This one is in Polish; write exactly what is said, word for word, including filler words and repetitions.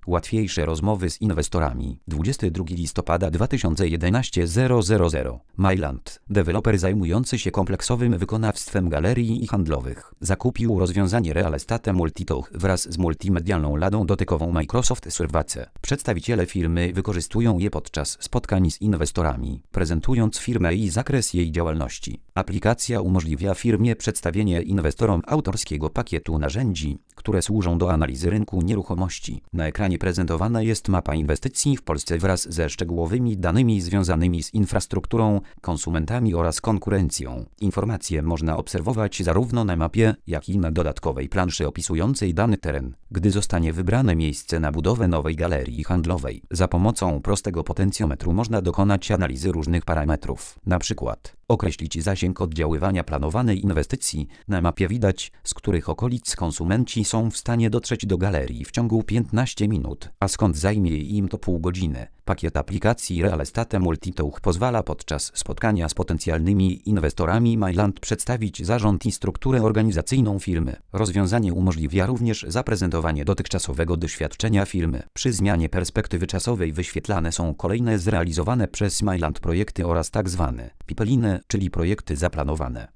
Łatwiejsze rozmowy z inwestorami. dwudziestego drugiego listopada dwa tysiące jedenastego zero zero zero. Myland, deweloper zajmujący się kompleksowym wykonawstwem galerii i handlowych, zakupił rozwiązanie Real Estate Multitouch wraz z multimedialną ladą dotykową Microsoft Surface. Przedstawiciele firmy wykorzystują je podczas spotkań z inwestorami, prezentując firmę i zakres jej działalności. Aplikacja umożliwia firmie przedstawienie inwestorom autorskiego pakietu narzędzi, które służą do analizy rynku nieruchomości. Na ekranie prezentowana jest mapa inwestycji w Polsce wraz ze szczegółowymi danymi związanymi z infrastrukturą, konsumentami oraz konkurencją. Informacje można obserwować zarówno na mapie, jak i na dodatkowej planszy opisującej dany teren, gdy zostanie wybrane miejsce na budowę nowej galerii handlowej. Za pomocą prostego potencjometru można dokonać analizy różnych parametrów, na przykład określić zasięg oddziaływania planowanej inwestycji. Na mapie widać, z których okolic konsumenci są w stanie dotrzeć do galerii w ciągu piętnastu minut, a skąd zajmie im to pół godziny. Pakiet aplikacji Real Estate Multitouch pozwala podczas spotkania z potencjalnymi inwestorami Myland przedstawić zarząd i strukturę organizacyjną firmy. Rozwiązanie umożliwia również zaprezentowanie dotychczasowego doświadczenia firmy. Przy zmianie perspektywy czasowej wyświetlane są kolejne zrealizowane przez Myland projekty oraz tak zwane pipeliny, czyli projekty zaplanowane.